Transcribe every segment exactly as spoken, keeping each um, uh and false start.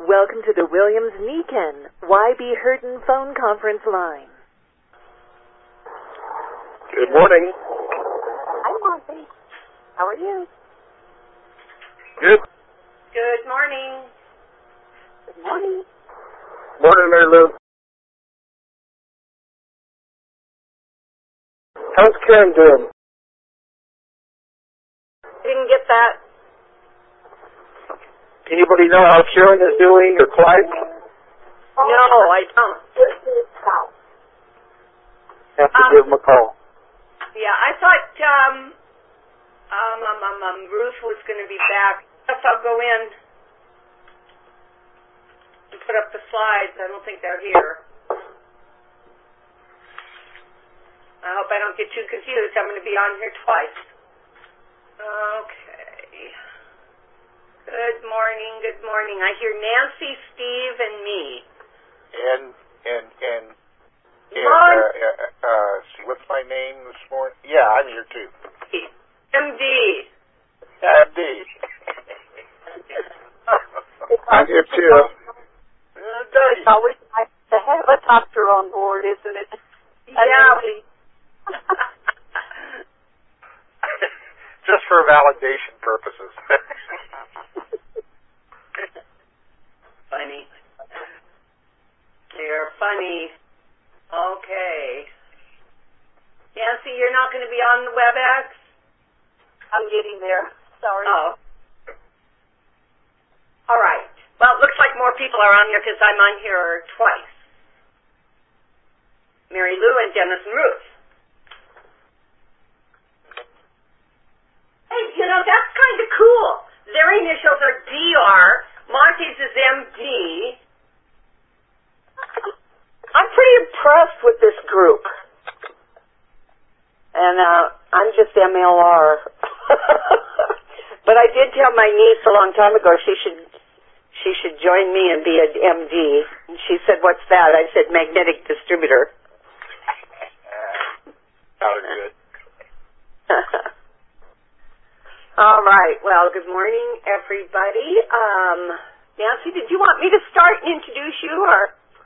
Welcome to the Williams-Meakin Y B Hurton phone conference line. Good morning. Hi, Monty. How are you? Good. Good morning. Good morning. Morning, Mary Lou. How's Karen doing? Didn't get that. Anybody know how Karen is doing or Clyde? No, I don't. Have to Um, give him a call. Yeah, I thought um, um, um, um, um Ruth was going to be back. I guess I'll go in and put up the slides. I don't think they're here. I hope I don't get too confused. I'm going to be on here twice. Okay. Good morning, good morning. I hear Nancy, Steve, and me. And, and, and, and Mon- uh, uh, uh, see, what's my name this morning? Yeah, I'm here too. M D. M D. I'm here too. It's always nice to have a doctor on board, isn't it? Yeah. Just for validation purposes. Funny. You're funny. Okay. Nancy, you're not going to be on the WebEx? I'm getting there. Sorry. Oh. All right. Well, it looks like more people are on here because I'm on here twice. Mary Lou and Dennis and Ruth. Hey, you know, that's kind of cool. Their initials are D R. Monty's is M D. I'm pretty impressed with this group. And uh, I'm just M L R. But I did tell my niece a long time ago she should she should join me and be an M D. And she said, "What's that?" I said, "Magnetic distributor." Sounded good. All right. Well, good morning, everybody. Um, Nancy, did you want me to start and introduce you, or?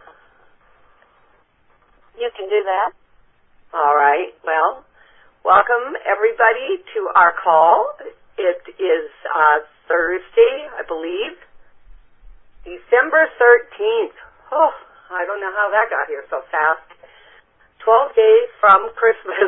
You can do that. All right. Well, welcome, everybody, to our call. It is uh, Thursday, I believe, December thirteenth. Oh, I don't know how that got here so fast. Twelve days from Christmas.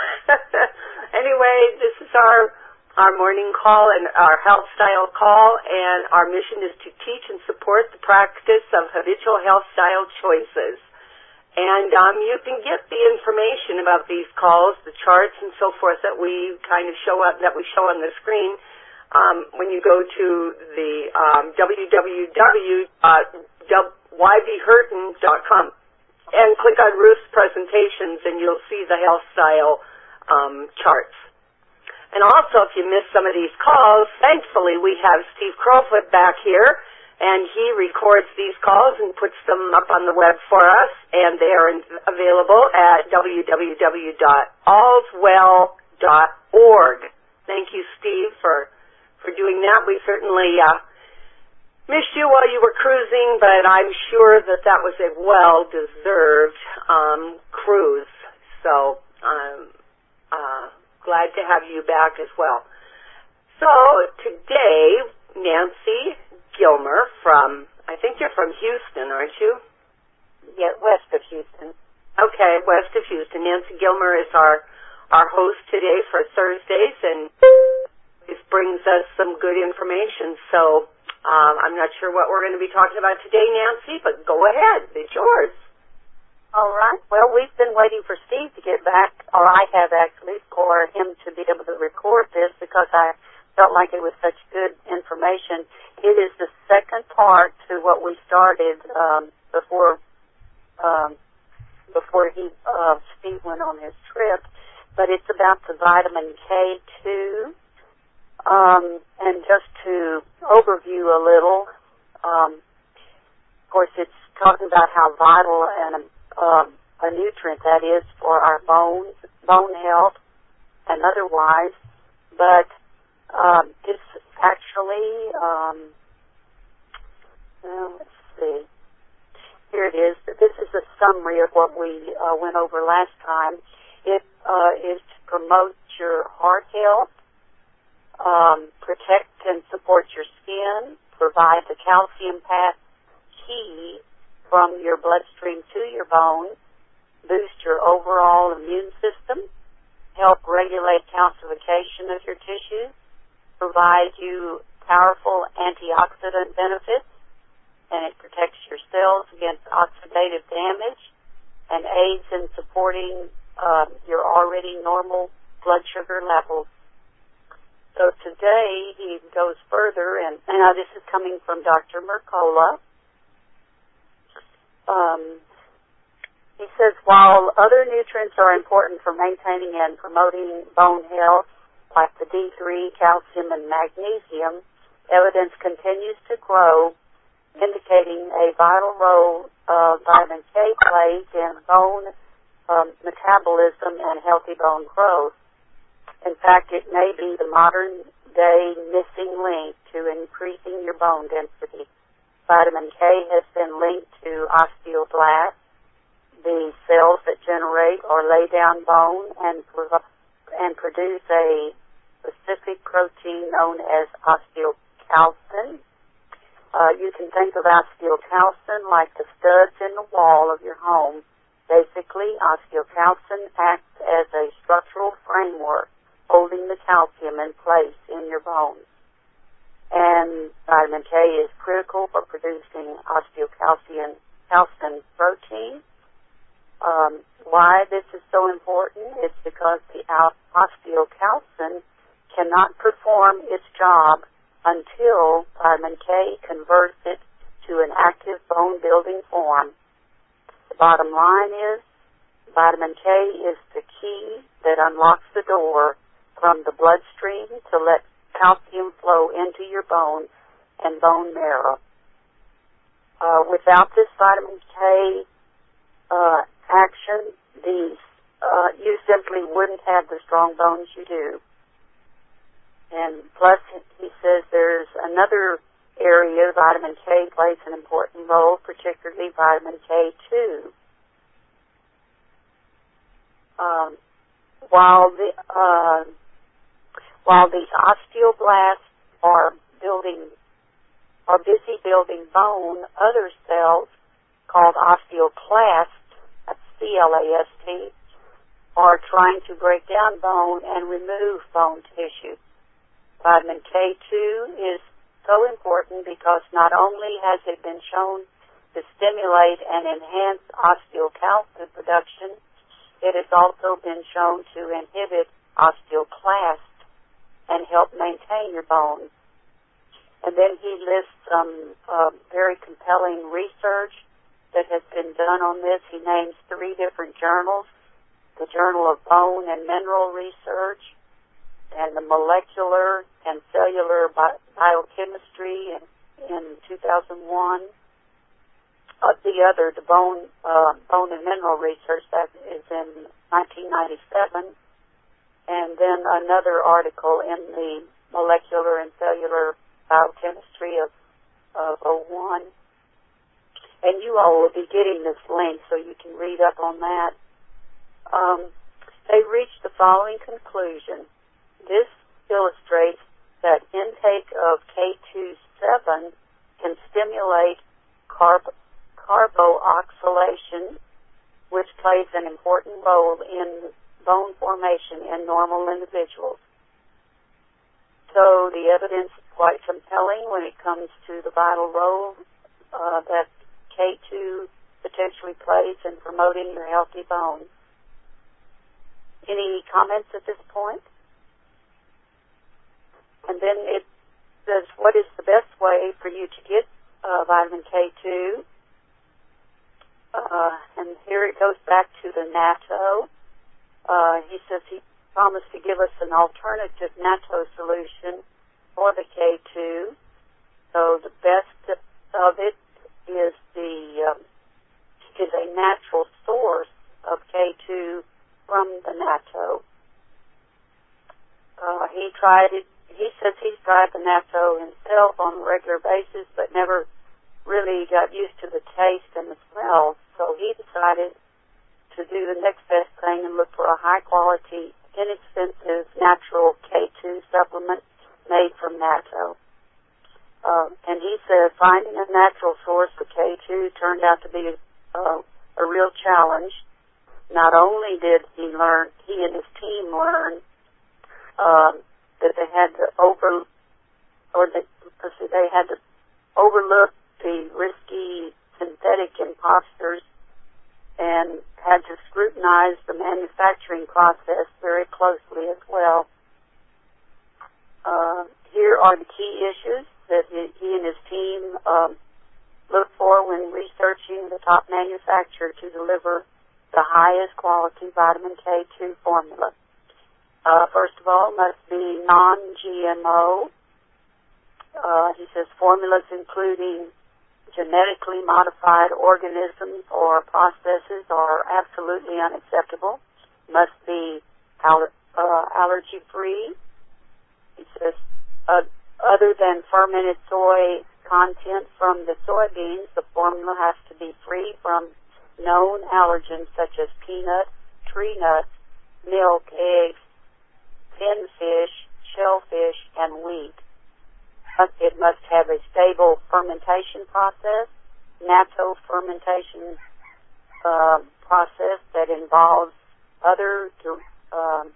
Anyway, this is our our morning call and our health style call, and our mission is to teach and support the practice of habitual health style choices. And um, you can get the information about these calls, the charts and so forth that we kind of show up, that we show on the screen um, when you go to the um, w w w dot y b hurton dot com and click on Ruth's presentations, and you'll see the health style um, charts. And also, if you miss some of these calls, thankfully we have Steve Crowfoot back here, and he records these calls and puts them up on the web for us, and they are available at w w w dot allswell dot org. Thank you, Steve, for, for doing that. We certainly uh, missed you while you were cruising, but I'm sure that that was a well-deserved um, cruise. So, um, uh, glad to have you back as well. So today, Nancy Gilmer from, I think you're from Houston, aren't you? Yeah, west of Houston. Okay, west of Houston. Nancy Gilmer is our, our host today for Thursdays, and this brings us some good information. So um, I'm not sure what we're going to be talking about today, Nancy, but go ahead. It's yours. All right. Well, we've been waiting for Steve to get back, or I have actually, for him to be able to record this because I felt like it was such good information. It is the second part to what we started um, before um, before he uh, Steve went on his trip, but it's about the vitamin K two. Um, and just to overview a little, um, of course, it's talking about how vital and Um, a nutrient that is for our bones, bone health, and otherwise. But um, it's actually um, well, summary of what we uh, went over last time. It uh, is to promote your heart health, um, protect and support your skin, provide the calcium path key from your bloodstream to your bone, boost your overall immune system, help regulate calcification of your tissues, provide you powerful antioxidant benefits, and it protects your cells against oxidative damage and aids in supporting uh, your already normal blood sugar levels. So today he goes further, and, and now this is coming from Doctor Mercola. Um, he says, while other nutrients are important for maintaining and promoting bone health, like the D three, calcium, and magnesium, evidence continues to grow, indicating a vital role uh, vitamin K plays in bone um, metabolism and healthy bone growth. In fact, it may be the modern-day missing link to increasing your bone density. Vitamin K has been linked to osteoblasts, the cells that generate or lay down bone and, prov- and produce a specific protein known as osteocalcin. Uh, you can think of osteocalcin like the studs in the wall of your home. Basically, osteocalcin acts as a structural framework holding the calcium in place in your bones. And vitamin K is critical for producing osteocalcin calcin protein. Um, why this is so important is because the osteocalcin cannot perform its job until vitamin K converts it to an active bone-building form. The bottom line is vitamin K is the key that unlocks the door from the bloodstream to let calcium flow into your bones and bone marrow. Uh, without this vitamin K uh, action, these uh, you simply wouldn't have the strong bones you do. And plus, he says there's another area vitamin K plays an important role, particularly vitamin K two. Um, while the uh, while these osteoblasts are building are busy building bone, other cells called osteoclasts, that's C L A S T, are trying to break down bone and remove bone tissue. Vitamin K two is so important because not only has it been shown to stimulate and enhance osteocalcin production, it has also been shown to inhibit osteoclasts and help maintain your bones. And then he lists some uh, very compelling research that has been done on this. He names three different journals, the Journal of Bone and Mineral Research, and the Molecular and Cellular Bi- Biochemistry in, in two thousand one. Uh, the other, the Bone, uh, Bone and Mineral Research, that is in nineteen ninety-seven. And then another article in the Molecular and Cellular Biochemistry of, of oh one. And you all will be getting this link so you can read up on that. Um, they reached the following conclusion. This illustrates that intake of K two seven can stimulate carb- carboxylation, which plays an important role in bone formation in normal individuals. So the evidence is quite compelling when it comes to the vital role uh, that K two potentially plays in promoting your healthy bones. Any comments at this point? And then it says, what is the best way for you to get uh, vitamin K two? Uh, and here it goes back to the natto. Uh, he says he promised to give us an alternative natto solution for the K two. So the best of it is the um, is a natural source of K two from the natto. Uh, he tried it. He says he's tried the natto himself on a regular basis, but never really got used to the taste and the smell. So he decided to do the next best thing and look for a high-quality, inexpensive, natural K two supplement made from natto. Uh, and he said finding a natural source for K two turned out to be uh, a real challenge. Not only did he learn, he and his team learn um, that they had to over, or they, they had to overlook the risky synthetic imposters and had to scrutinize the manufacturing process very closely as well. Uh, here are the key issues that he, he and his team um, look for when researching the top manufacturer to deliver the highest quality vitamin K two formula. Uh, first of all, must be non-G M O. Uh, he says formulas including genetically modified organisms or processes are absolutely unacceptable. Must be aller- uh, allergy-free. He says uh, other than fermented soy content from the soybeans, the formula has to be free from known allergens such as peanut, tree nuts, milk, eggs, pinfish, shellfish, and wheat. It must have a stable fermentation process, natto fermentation uh, process that involves other um,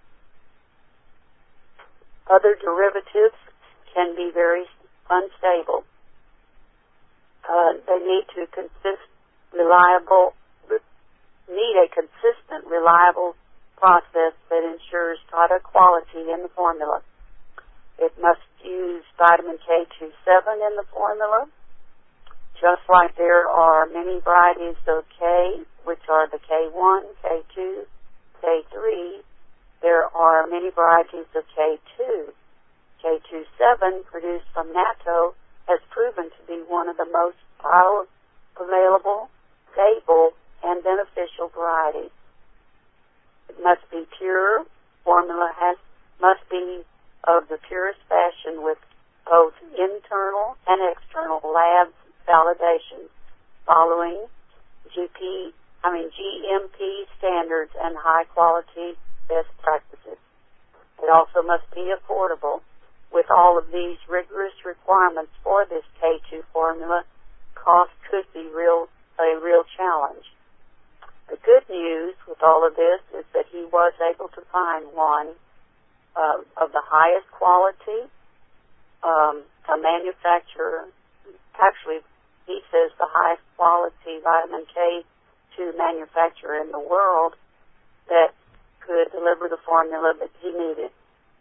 other derivatives can be very unstable. Uh, they need to consist reliable. need a consistent, reliable process that ensures product quality in the formula. It must use vitamin K two seven in the formula, just like there are many varieties of K, which are the K one, K two, K three. There are many varieties of K two. K two seven, produced from natto, has proven to be one of the most bioavailable, stable, and beneficial varieties. It must be pure. Formula has must be of the purest fashion with both internal and external lab validations following G P, I mean G M P standards and high quality best practices. It also must be affordable. With all of these rigorous requirements for this K two formula, cost could be real a real challenge. The good news with all of this is that he was able to find one uh, of the highest quality, um, a manufacturer, actually he says the highest quality vitamin K two manufacturer in the world that could deliver the formula that he needed.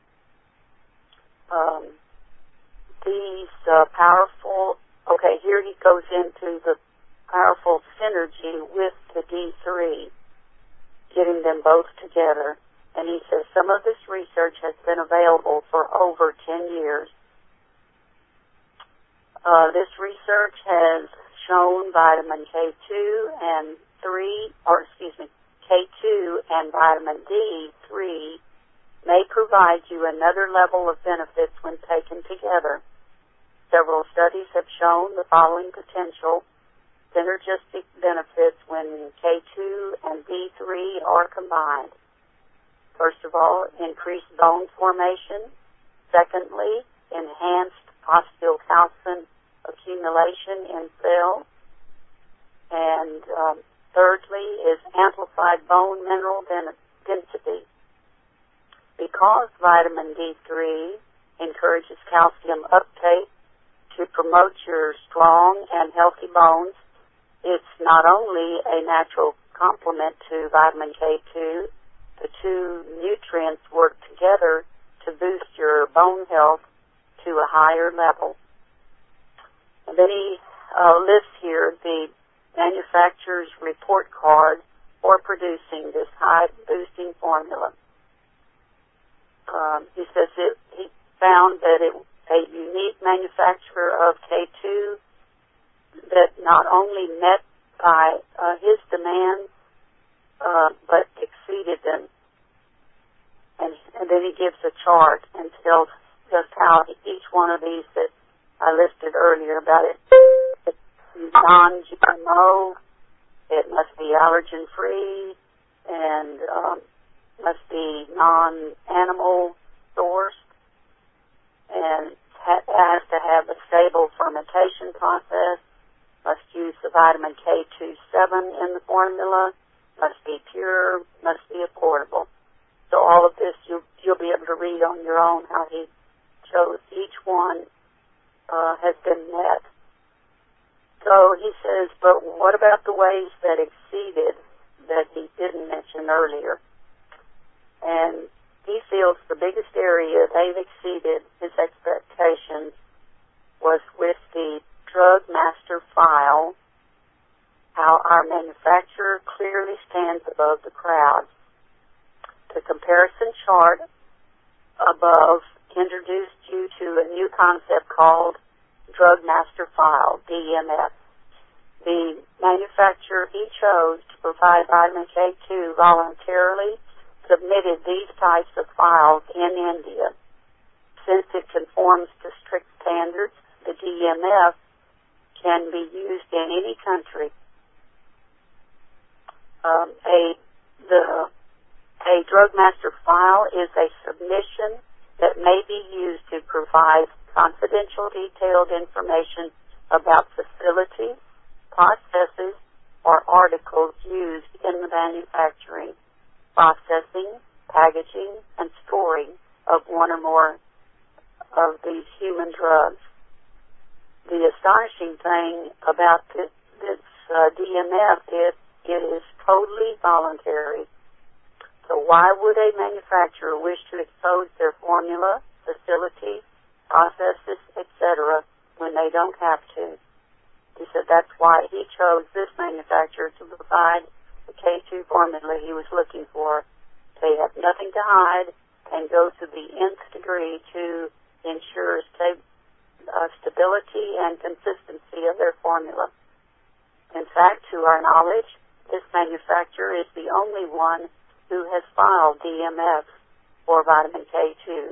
Um, these uh, powerful, okay, here he goes into the powerful synergy with the D three, getting them both together. And he says some of this research has been available for over ten years. Uh, this research has shown vitamin K two and three, or excuse me, K two and vitamin D three may provide you another level of benefits when taken together. Several studies have shown the following potential synergistic benefits when K two and D three are combined. First of all, increased bone formation. Secondly, enhanced osteocalcin accumulation in cells. And um, thirdly is amplified bone mineral density. Because vitamin D three encourages calcium uptake to promote your strong and healthy bones, it's not only a natural complement to vitamin K two, the two nutrients work together to boost your bone health to a higher level. And then he uh, lists here the manufacturer's report card for producing this high boosting formula. Um, he says it, he found that it a unique manufacturer of K two that not only met by uh, his demands, uh, but exceeded them. And, and then he gives a chart and tells just how each one of these that I listed earlier about it, non-G M O, It must be allergen-free and um, must be non-animal sourced, and ha- has to have a stable fermentation process, must use the vitamin K two seven in the formula, must be pure, must be affordable. So all of this you, you'll be able to read on your own how he chose each one uh, has been met. So he says, but what about the ways that exceeded that he didn't mention earlier? And he feels the biggest area they've exceeded his expectations was with the Drug Master File, how our manufacturer clearly stands above the crowd. The comparison chart above introduced you to a new concept called Drug Master File, D M F. The manufacturer he chose to provide vitamin K two voluntarily submitted these types of files in India. Since it conforms to strict standards, the D M F can be used in any country. Um, a the a Drug Master File is a submission that may be used to provide confidential, detailed information about facilities, processes, or articles used in the manufacturing, processing, packaging, and storing of one or more of these human drugs. The astonishing thing about this, this uh, D M F is it is totally voluntary. So why would a manufacturer wish to expose their formula, facility, processes, et cetera, when they don't have to? He said that's why he chose this manufacturer to provide the K two formula he was looking for. They have nothing to hide and go to the nth degree to ensure sta- uh, stability and consistency of their formula. In fact, to our knowledge, this manufacturer is the only one who has filed D M F for vitamin K two.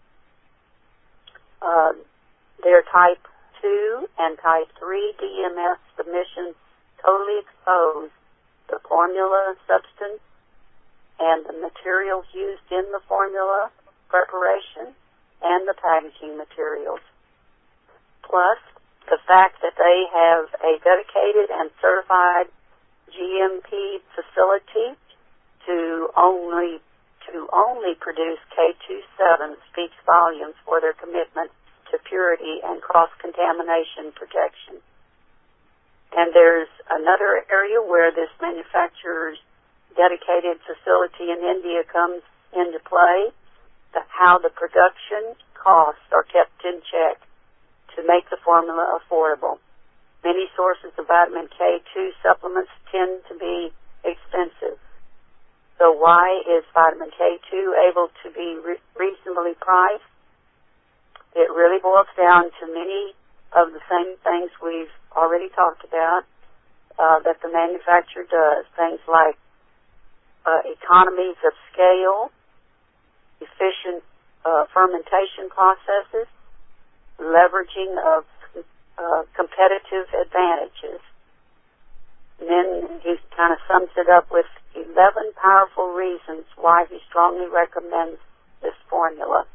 Uh, their type two and type three D M F submissions totally expose the formula substance and the materials used in the formula preparation and the packaging materials. Plus, the fact that they have a dedicated and certified G M P facility to only to only produce K two seven speaks volumes for their commitment to purity and cross-contamination protection. And there's another area where this manufacturer's dedicated facility in India comes into play, the, how the production costs are kept in check to make the formula affordable. Many sources of vitamin K two supplements tend to be expensive. So why is vitamin K two able to be re- reasonably priced? It really boils down to many of the same things we've already talked about uh, that the manufacturer does. Things like uh, economies of scale, efficient uh, fermentation processes, leveraging of uh, competitive advantages. And then he kind of sums it up with eleven powerful reasons why he strongly recommends this formula.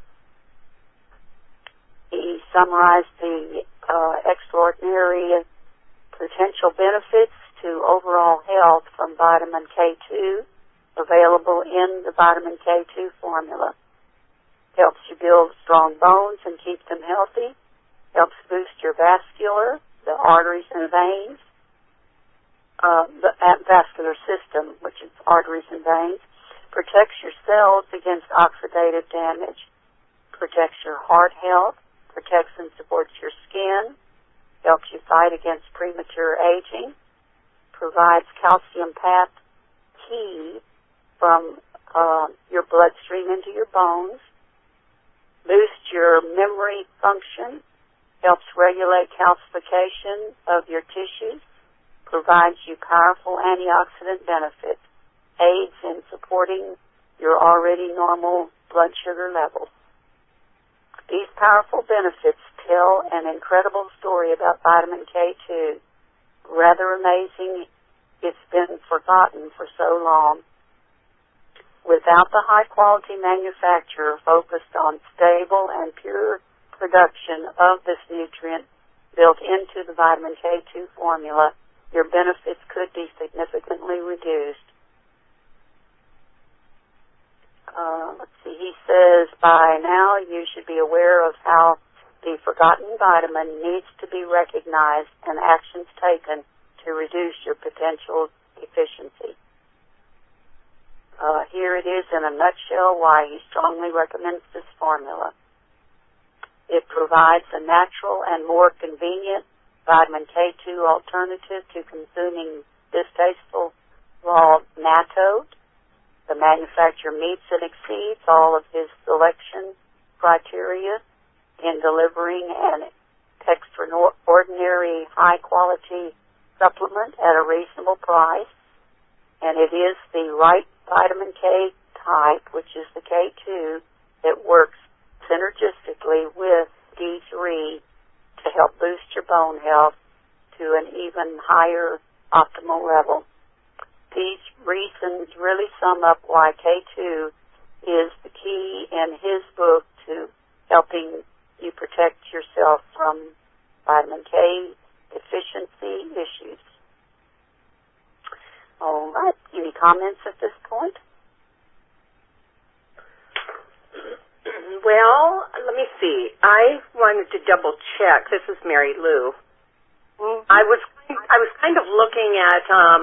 He summarized the uh, extraordinary potential benefits to overall health from vitamin K two available in the vitamin K two formula. Helps you build strong bones and keep them healthy. Helps boost your vascular, the arteries and veins, uh, the vascular system, which is arteries and veins. Protects your cells against oxidative damage. Protects your heart health. Protects and supports your skin. Helps you fight against premature aging. Provides calcium path key from uh, your bloodstream into your bones. Boosts your memory function. Helps regulate calcification of your tissues. Provides you powerful antioxidant benefits. Aids in supporting your already normal blood sugar levels. These powerful benefits tell an incredible story about vitamin K two. Rather amazing it's been forgotten for so long. Without the high-quality manufacturer focused on stable and pure production of this nutrient built into the vitamin K two formula, your benefits could be significantly reduced. Uh, let's see, he says, by now you should be aware of how the forgotten vitamin needs to be recognized and actions taken to reduce your potential deficiency. Uh, here it is in a nutshell why he strongly recommends this formula. It provides a natural and more convenient vitamin K two alternative to consuming distasteful raw natto. The manufacturer meets and exceeds all of his selection criteria in delivering an extraordinary high-quality supplement at a reasonable price, and it is the right vitamin K type, which is the K two, that works synergistically with D three to help boost your bone health to an even higher optimal level. These reasons really sum up why K two is the key in his book to helping you protect yourself from vitamin K deficiency issues. All right. Any comments at this point? Well, let me see. I wanted to double check. This is Mary Lou. Mm-hmm. I was I was kind of looking at um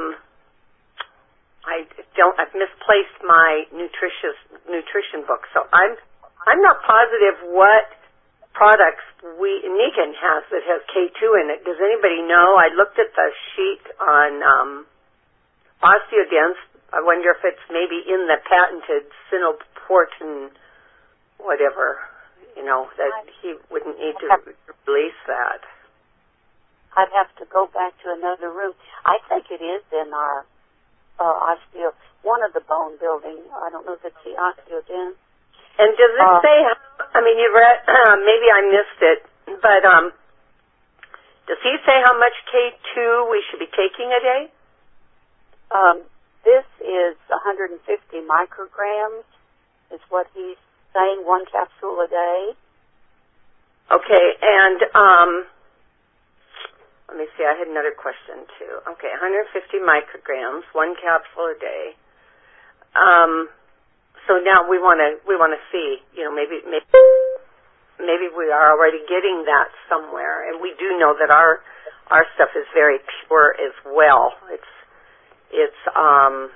I don't I've misplaced my nutritious nutrition book, so I'm I'm not positive what products we Niken has that has K two in it. Does anybody know? I looked at the sheet on um Osteodents. I wonder if it's maybe in the patented Sinoportin whatever, you know, that he wouldn't need to release that. I'd have to go back to another room. I think it is in our uh, osteo, one of the bone building. I don't know if it's the Osteodent. And does it uh, say, I mean, you read, uh, maybe I missed it, but um, does he say how much K two we should be taking a day? Um, this is one hundred fifty micrograms is what he's saying, one capsule a day. Okay, and um, let me see, I had another question too. Okay, one hundred fifty micrograms, one capsule a day. Um, so now we want to we want to see, you know, maybe maybe maybe we are already getting that somewhere, and we do know that our our stuff is very pure as well. It's it's um.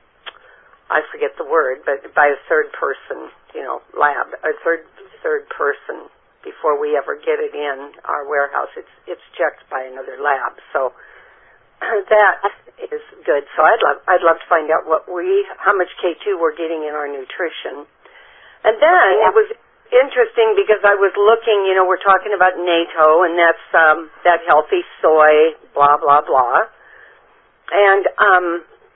I forget the word, but by a third person, you know, lab, a third third person before we ever get it in our warehouse. It's it's checked by another lab, so that is good. So I'd love I'd love to find out what we how much K two we're getting in our nutrition. And then it was interesting because I was looking, you know, we're talking about natto, and that's um, that healthy soy, blah blah blah, and um.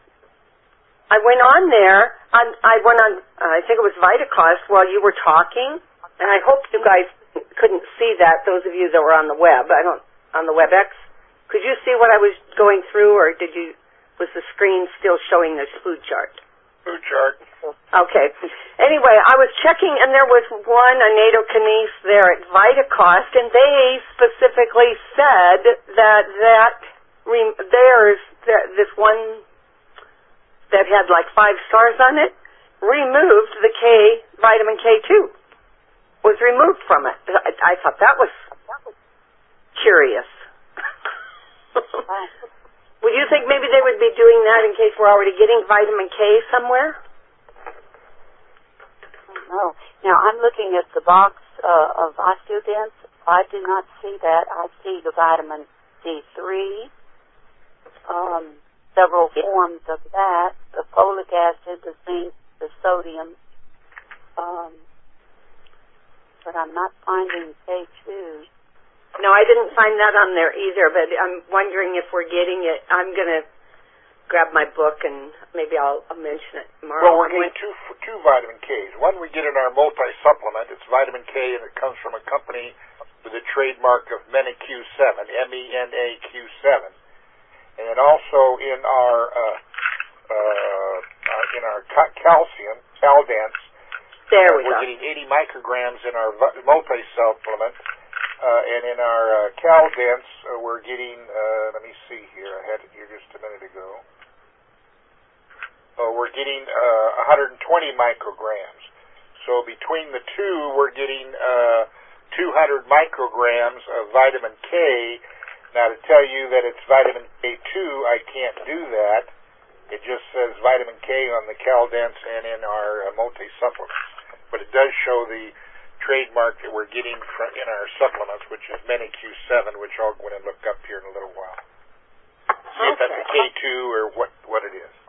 I went on there, on, I went on, uh, I think it was VitaCost while you were talking, and I hope you guys couldn't see that, those of you that were on the web, I don't, on the WebEx. Could you see what I was going through, or did you, was the screen still showing this food chart? Food chart. Okay. Anyway, I was checking, and there was one, a natto kinase there at VitaCost, and they specifically said that that, there's, this one that had like five stars on it, removed the K, vitamin K two, was removed from it. I, I thought that was curious. Would you think maybe they would be doing that in case we're already getting vitamin K somewhere? No. Now, I'm looking at the box uh, of Osteodents. I do not see that. I see the vitamin D three, um, several forms of that, the folic acid, the zinc, the sodium, um, but I'm not finding K two. No, I didn't find that on there either, but I'm wondering if we're getting it. I'm going to grab my book and maybe I'll, I'll mention it tomorrow. Well, we're getting two, two vitamin Ks. One we get in our multi-supplement. It's vitamin K, and it comes from a company with a trademark of MENA Q seven, M E N A Q seven. and then also in our uh, uh, uh, in our ca- calcium, Caldence, There uh, we we're go. getting eighty micrograms in our vi- multi-supplement, uh, and in our uh, Caldence, uh, we're getting, uh, let me see here, I had it here just a minute ago. Oh, we're getting uh, one hundred twenty micrograms. So between the two, we're getting uh, two hundred micrograms of vitamin K. Now, to tell you that it's vitamin K two, I can't do that. It just says vitamin K on the Caldence and in our uh, multi-supplements. But it does show the trademark that we're getting from, in our supplements, which is Mini Q seven, which I'll go in and look up here in a little while. See if that's a K two or what, what it is.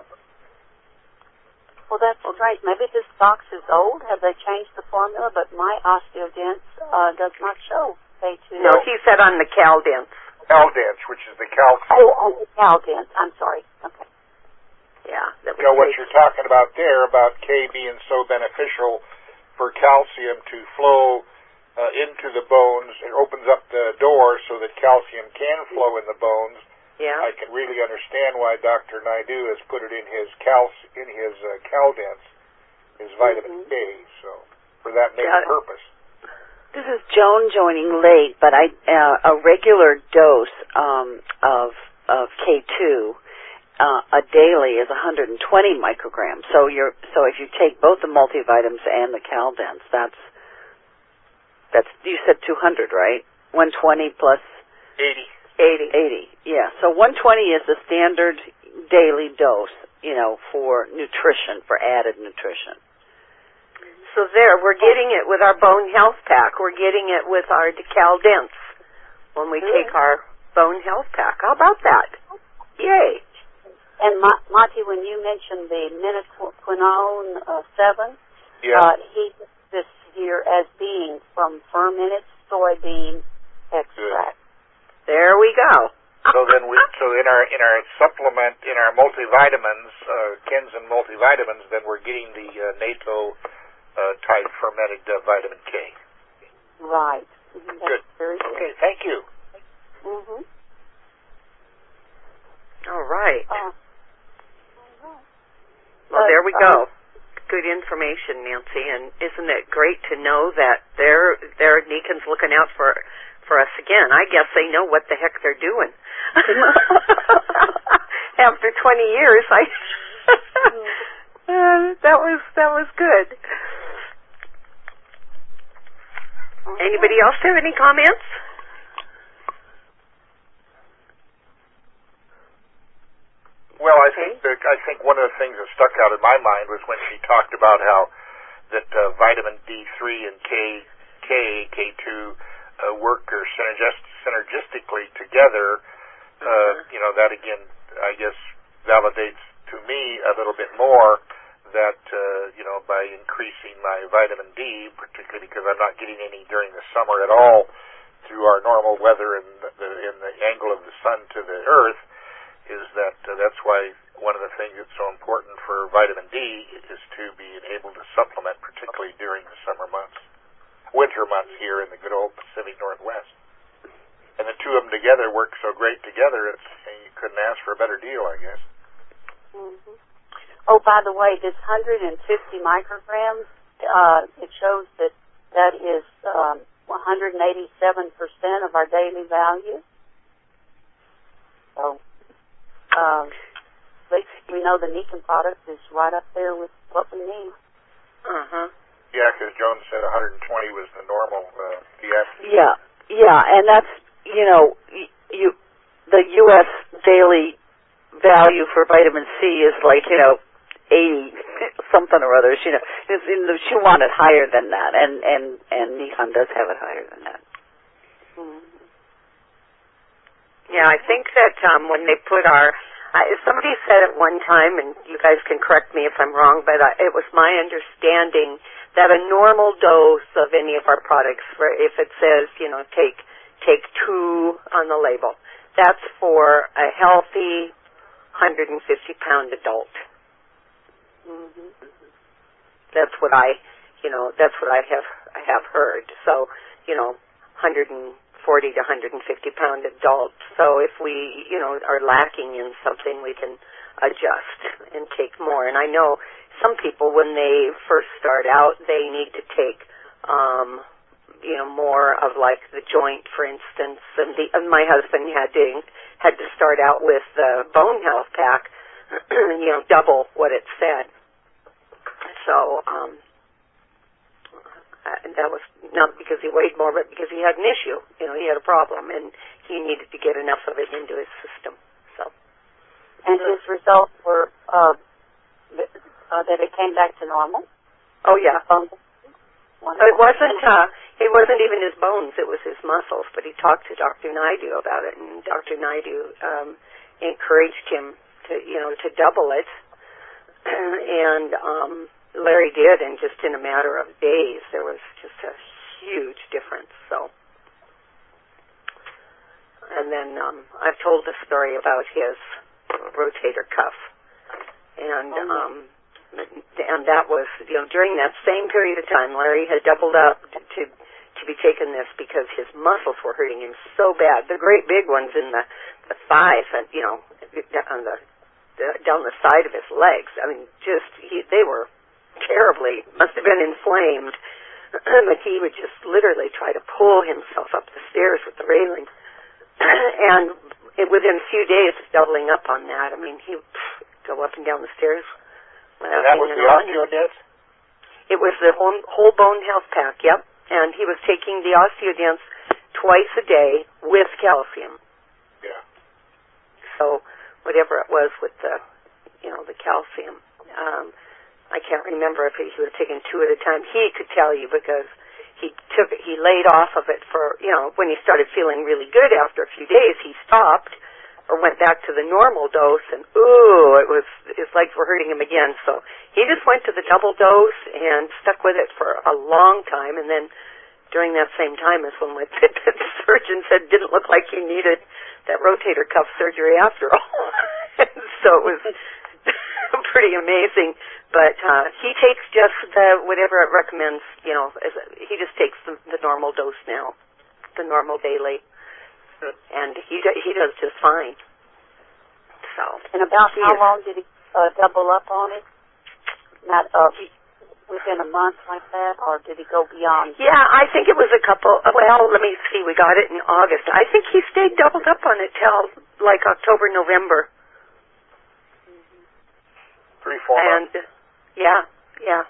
Well, that's right. Maybe this box is old. Have they changed the formula? But my Osteodent uh, does not show K two. No, he said on the Caldence. Caldence, which is the calcium. Oh, oh, the Caldent. I'm sorry. Okay. Yeah. That You know, what you're talking about there, about K being so beneficial for calcium to flow uh, into the bones, it opens up the door so that calcium can flow in the bones. Yeah. I can really understand why Doctor Naidu has put it in his cal in his uh, Caldence, his vitamin Mm-hmm. K. So for that main Got it. purpose. This is Joan joining late, but I uh, a regular dose um, of of K two uh, a daily is one hundred twenty micrograms. So you're so if you take both the multivitamins and the Caldence, that's that's you said two hundred, right? one hundred twenty plus eighty. eighty. eighty, yeah. So one hundred twenty is the standard daily dose, you know, for nutrition, for added nutrition. So there, we're getting it with our Bone Health Pack. We're getting it with our Caldence when we take our Bone Health Pack. How about that? Yay. And Ma- Monty, when you mentioned the minoquinone uh, seven, Yeah. uh, he this here as being from fermented soybean extract. There we go. So then, we, so in our in our supplement, in our multivitamins, uh, Kenzen multivitamins, then we're getting the uh, NATO uh, type fermented uh, vitamin K. Right. Mm-hmm. Good. Very good. Okay, thank you. Mm-hmm. All right. Uh, Well, there we uh, go. Good information, Nancy. And isn't it great to know that there, there, Nikon's looking out for for us again? I guess they know what the heck they're doing. After twenty years, I uh, that was that was good. Anybody else have any comments? Well, I think that, I think one of the things that stuck out in my mind was when she talked about how that uh, vitamin D three and K K K two uh, work or synergist, synergistically together. Uh, Mm-hmm. You know, that again, I guess, validates to me a little bit more that uh, you know, by increasing my vitamin D, particularly because I'm not getting any during the summer at all through our normal weather and the, the, in the angle of the sun to the earth, is that uh, that's why one of the things that's so important for vitamin D is to be able to supplement, particularly during the summer months, winter months here in the good old Pacific Northwest. And the two of them together work so great together, it's, you couldn't ask for a better deal, I guess. Mm-hmm. Oh, by the way, this one hundred fifty micrograms, uh, it shows that that is um, one hundred eighty-seven percent of our daily value. So, um, we know the Nikon product is right up there with what we need. Uh-huh. Yeah, because Joan said one hundred twenty was the normal uh, P S. Yeah, yeah, and that's, you know, y- you the U S daily value for vitamin C is like, you know, eighty something or others. You know, it's in the, she wanted higher than that, and and and Nikon does have it higher than that. Mm-hmm. Yeah, I think that um, when they put our, uh, somebody said at one time, and you guys can correct me if I'm wrong, but uh, it was my understanding that a normal dose of any of our products, for if it says, you know, take take two on the label, that's for a healthy one hundred fifty pound adult. Mm-hmm. That's what I, you know, that's what I have I have heard. So, you know, one hundred forty to one hundred fifty pound adult. So if we, you know, are lacking in something, we can adjust and take more. And I know some people, when they first start out, they need to take, um, you know, more of like the joint, for instance. And, the, and my husband had to had to start out with the Bone Health Pack, you know, double what it said. So um, uh, that was not because he weighed more, but because he had an issue. You know, he had a problem, and he needed to get enough of it into his system. So, and his results were uh, uh, that it came back to normal. Oh yeah. Um, it wasn't. Uh, it wasn't even his bones. It was his muscles. But he talked to Doctor Naidu about it, and Doctor Naidu um, encouraged him to, you know, to double it. And um, Larry did, and just in a matter of days, there was just a huge difference. So, and then um, I've told the story about his rotator cuff, and. Um, And that was, you know, during that same period of time, Larry had doubled up to, to to be taking this because his muscles were hurting him so bad. The great big ones in the, the thighs, and you know, on the, the down the side of his legs. I mean, just he, they were terribly, must have been inflamed. But he would just literally try to pull himself up the stairs with the railing, and it, within a few days of doubling up on that, I mean, he would go up and down the stairs. And that was the OsteoDens? It was the whole, whole bone health pack, yep. And he was taking the OsteoDens twice a day with calcium. Yeah. So whatever it was with the, you know, the calcium. Um, I can't remember if he, he was taking two at a time. He could tell you because he took it, he laid off of it for, you know, when he started feeling really good after a few days, he stopped. Or went back to the normal dose, and ooh, it was his legs were hurting him again. So he just went to the double dose and stuck with it for a long time. And then during that same time is when the surgeon said didn't look like he needed that rotator cuff surgery after all. So it was pretty amazing. But uh, he takes just the, whatever it recommends. You know, as a, he just takes the, the normal dose now, the normal daily. And he he does just fine. So. And about how long did he uh, double up on it? Not uh, within a month like that, or did he go beyond? Yeah, I think it was a couple. Well, let me see. We got it in August. I think he stayed doubled up on it till like October, November. Mm-hmm. Three, four and, months. Yeah, yeah.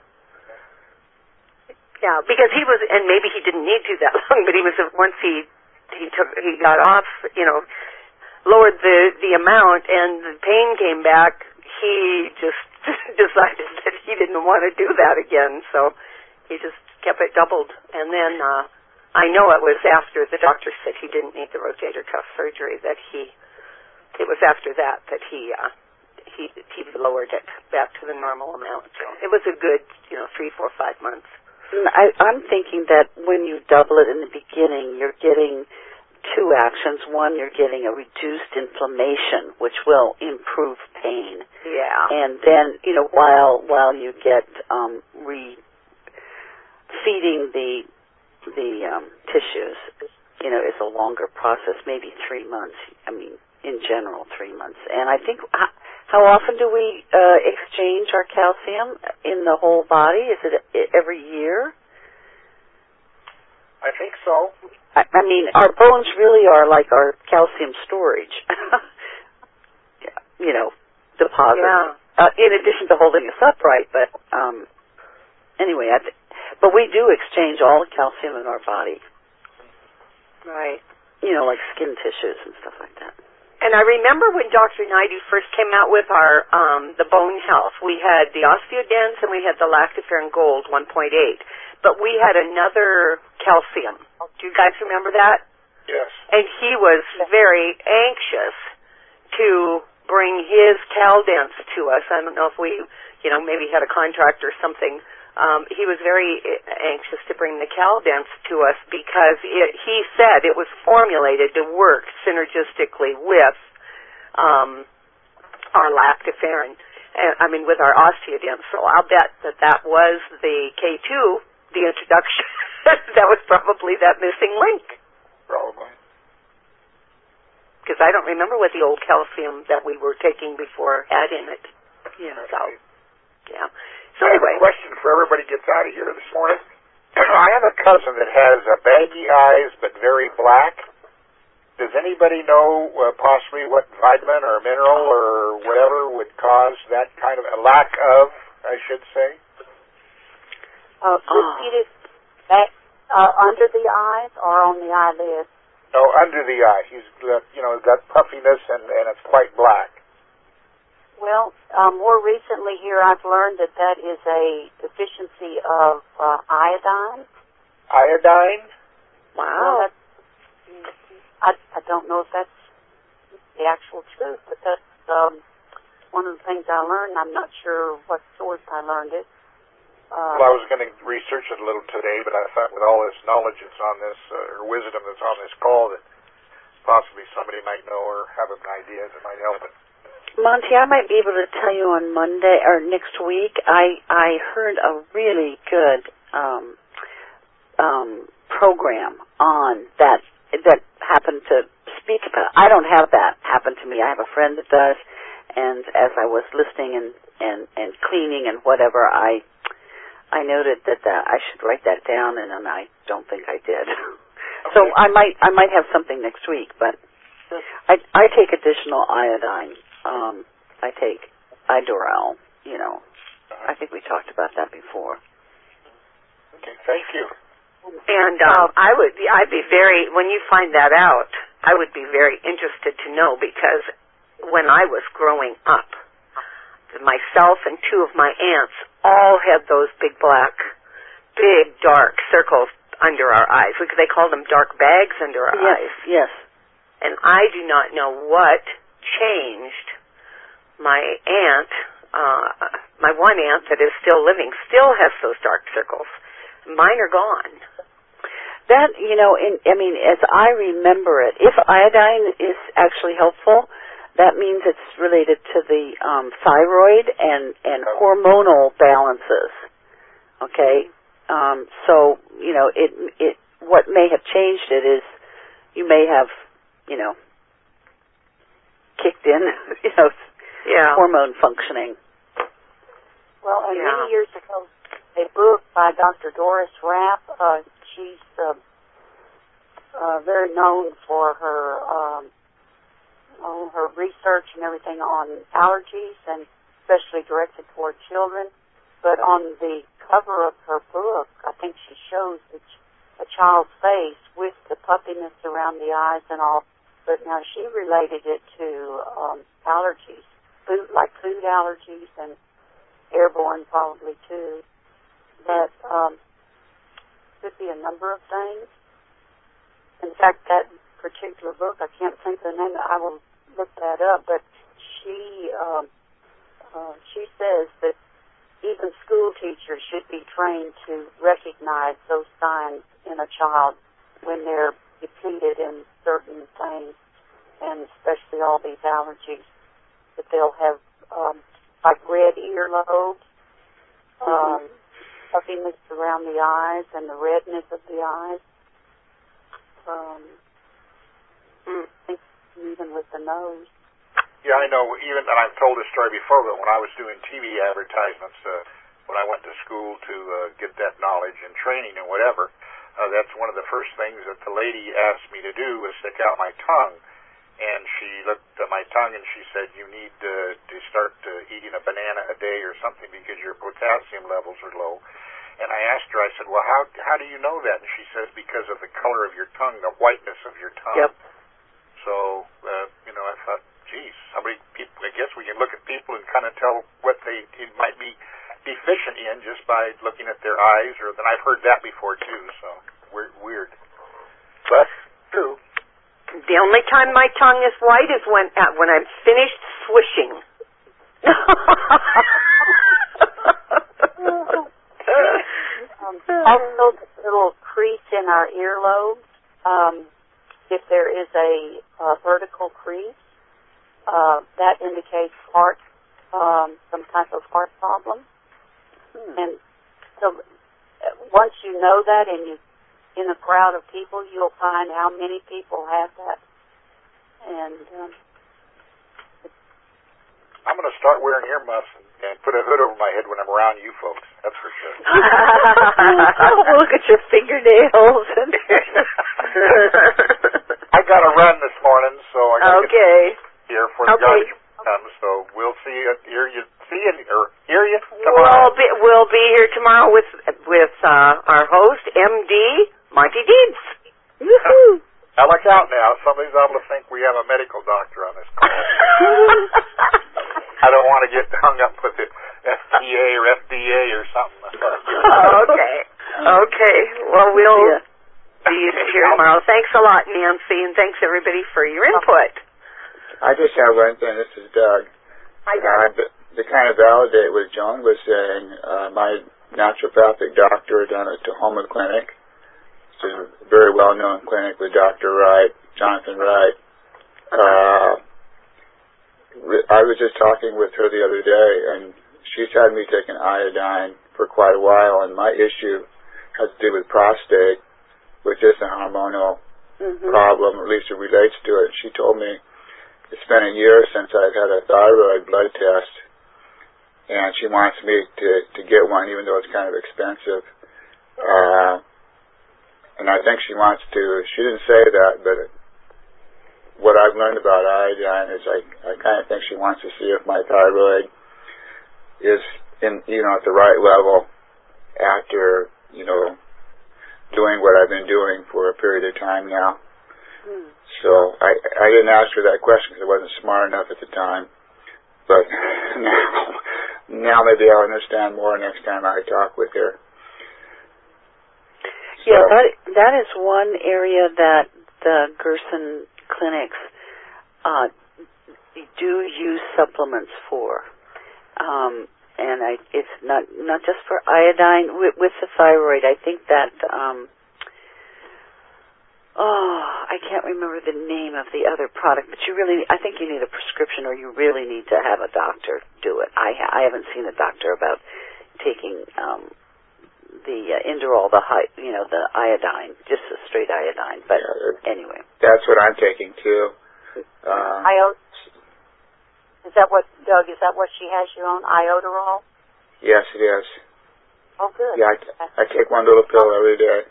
Yeah, because he was, and maybe he didn't need to that long, but he was once he. He took, he got off, you know, lowered the, the amount, and the pain came back. He just decided that he didn't want to do that again, so he just kept it doubled. And then uh, I know it was after the doctor said he didn't need the rotator cuff surgery that he, it was after that that he, uh, he, he lowered it back to the normal amount. So it was a good, you know, three, four, five months. I, I'm thinking that when you double it in the beginning, you're getting two actions. One, you're getting a reduced inflammation, which will improve pain. Yeah. And then, you know, while while you get um, re feeding the the um, tissues, you know, it's a longer process, maybe three months. I mean, in general, three months. And I think. How often do we uh, exchange our calcium in the whole body? Is it every year? I think so. I, I mean, our bones really are like our calcium storage, you know, deposit. Yeah. Uh, in addition to holding us upright, but um, anyway, I th- but we do exchange all the calcium in our body. Right. You know, like skin tissues and stuff like that. And I remember when Doctor Naidu first came out with our um, the bone health, we had the OsteoDens and we had the Lactoferrin Gold one point eight, but we had another calcium. Do you guys remember that? Yes. And he was very anxious to bring his CalDens to us. I don't know if we, you know, maybe had a contract or something. Um, he was very anxious to bring the CalDens to us because it, he said it was formulated to work synergistically with um, our Lactoferrin, uh, I mean with our OsteoDens. So I'll bet that that was the K two, the introduction. That was probably that missing link. probably. Because I don't remember what the old calcium that we were taking before had in it. Yeah. So, yeah. So I have anyway. a question for everybody gets out of here this morning. I have a cousin that has uh, baggy eyes but very black. Does anybody know uh, possibly what vitamin or mineral or whatever would cause that kind of a lack of, I should say? Uh, repeat it back, uh, under the eyes or on the eyelids? No, under the eye. He's got, you know, got puffiness and, and it's quite black. Well, uh, more recently here I've learned that that is a deficiency of uh, iodine. Iodine? Well, Wow. that's, I, I don't know if that's the actual truth, but that's um, one of the things I learned. I'm not sure what source I learned it. Um, Well, I was going to research it a little today, but I thought with all this knowledge that's on this, uh, or wisdom that's on this call, that possibly somebody might know or have an idea that might help it. Monty, I might be able to tell you on Monday or next week. I I heard a really good um, um, program on that that happened to speak about. I don't have that happen to me. I have a friend that does, and as I was listening and and and cleaning and whatever, I I noted that uh, I should write that down, and, and I don't think I did. Okay. So I might I might have something next week, but I I take additional iodine. Um, I take Idorel, you know. I think we talked about that before. Okay, thank you. And um, I would, I'd be very, when you find that out, I would be very interested to know, because when I was growing up, myself and two of my aunts all had those big black, big dark circles under our eyes. We, they called them dark bags under our Yes, eyes. yes. And I do not know what changed. My aunt, uh, my one aunt that is still living, still has those dark circles. Mine are gone. That, you know, in, I mean, as I remember it, if iodine is actually helpful, that means it's related to the um, thyroid and, and hormonal balances. Okay? Um, so, you know, it it what may have changed it is you may have, you know, kicked in, you know, Yeah. hormone functioning. Well, and Yeah. many years ago, a book by Doctor Doris Rapp. Uh, she's uh, uh, very known for her um, oh, her research and everything on allergies, and especially directed toward children. But on the cover of her book, I think she shows the ch- a child's face with the puffiness around the eyes and all. But now she related it to um, allergies, food like food allergies and airborne probably too. That um, could be a number of things. In fact, that particular book, I can't think of the name. I will look that up. But she um, uh, she says that even school teachers should be trained to recognize those signs in a child when they're depleted in certain things, and especially all these allergies. That they'll have um, like red earlobes, um, puffiness around the eyes, and the redness of the eyes. Um, I think even with the nose. Yeah, I know. Even, and I've told this story before, but when I was doing T V advertisements, uh, when I went to school to uh, get that knowledge and training and whatever, uh, that's one of the first things that the lady asked me to do was stick out my tongue. And she looked at my tongue and she said, you need uh, to start uh, eating a banana a day or something because your potassium levels are low. And I asked her, I said, well, how how do you know that? And she says, because of the color of your tongue, the whiteness of your tongue. Yep. So, uh, you know, I thought, geez, somebody, people, I guess we can look at people and kind of tell what they it might be deficient in just by looking at their eyes. Or then I've heard that before too. So weird, weird. But true. The only time my tongue is white is when uh, when I'm finished swishing. um, also, the little crease in our earlobes. Um, if there is a uh, vertical crease, uh, that indicates heart, um, some type of heart problem. Hmm. And so, uh, once you know that and you in a crowd of people, you'll find how many people have that. And um, I'm going to start wearing earmuffs and, and put a hood over my head when I'm around you folks. That's for sure. We'll look at your fingernails. And I got to run this morning, so I got to okay. get here before the Okay. guardian comes. So we'll see you, hear you, see you, or hear you tomorrow. We'll be, we'll be here tomorrow with with uh, our host, M D Monty Deeds. Woohoo! Now look out now. Somebody's able to think we have a medical doctor on this call. I don't want to get hung up with the F D A or F D A or something. Okay. Okay. Well, we'll Yeah. be here tomorrow. Thanks a lot, Nancy, and thanks everybody for your input. I just have one thing. This is Doug. Hi, Uh, Doug. to kind of validate what Joan was saying, uh, my naturopathic doctor down at Tahoma Clinic, which is a very well-known clinic with Doctor Wright, Jonathan Wright. Uh, I was just talking with her the other day, and she's had me taking iodine for quite a while, and my issue has to do with prostate, which is a hormonal Mm-hmm. problem, or at least it relates to it. She told me it's been a year since I've had a thyroid blood test, and she wants me to, to get one, even though it's kind of expensive. Uh, and I think she wants to, she didn't say that, but what I've learned about iodine is I, I kind of think she wants to see if my thyroid is in, you know, at the right level after, you know, doing what I've been doing for a period of time now. Mm. So I, I didn't ask her that question because I wasn't smart enough at the time. But now, now maybe I'll understand more next time I talk with her. So, Yeah, that that is one area that the Gerson clinics uh, do use supplements for. Um, and I, it's not not just for iodine with, with the thyroid. I think that um, oh, I can't remember the name of the other product, but you really, I think you need a prescription, or you really need to have a doctor do it. I I haven't seen a doctor about taking um, the uh, Inderol, the high, you know, the iodine, just the straight iodine. But yeah, anyway, that's what I'm taking too. Uh, Iod- is that what, Doug, is that what she has you on, Ioderol? yes, it is. Oh, good. Yeah, I, I take one little pill every day.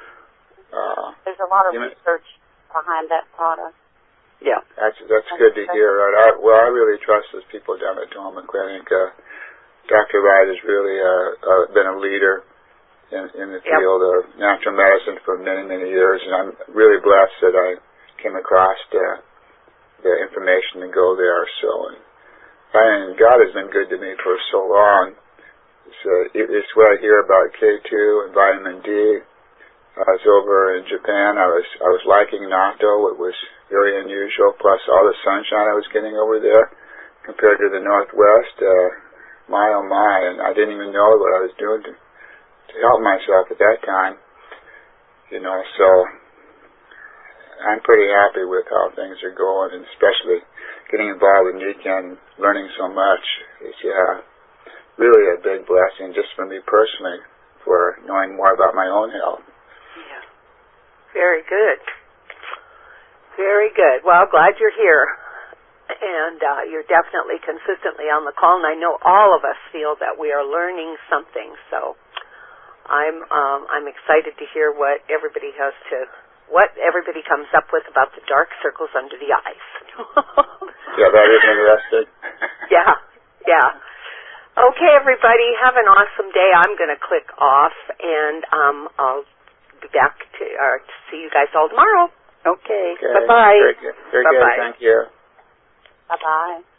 Uh, There's a lot of you know, research behind that product. yeah. That's that's good to hear. Right? I, well, I really trust those people down at Tahoma Clinic. Uh, Doctor Wright has really uh, uh, been a leader in, in the Yep. field of natural medicine for many, many years, and I'm really blessed that I came across uh, the information to go there. So, and, and God has been good to me for so long. So it, it's what I hear about K two and vitamin D. I was over in Japan. I was I was liking Nato. It was very unusual. Plus all the sunshine I was getting over there compared to the Northwest. Uh, my oh my! And I didn't even know what I was doing to, to help myself at that time. You know, so I'm pretty happy with how things are going, and especially getting involved with Nikken, learning so much. It's yeah, really a big blessing just for me personally for knowing more about my own health. Yeah. Very good. Very good. Well, glad you're here. And uh, you're definitely consistently on the call, and I know all of us feel that we are learning something. So I'm um, I'm excited to hear what everybody has to, what everybody comes up with about the dark circles under the eyes. Yeah, that is interesting. Yeah, yeah. Okay, everybody, have an awesome day. I'm going to click off, and um, I'll be back to, uh, to see you guys all tomorrow. Okay. Okay. Bye bye. Very good. Very good. Bye-bye. Thank you. Bye-bye.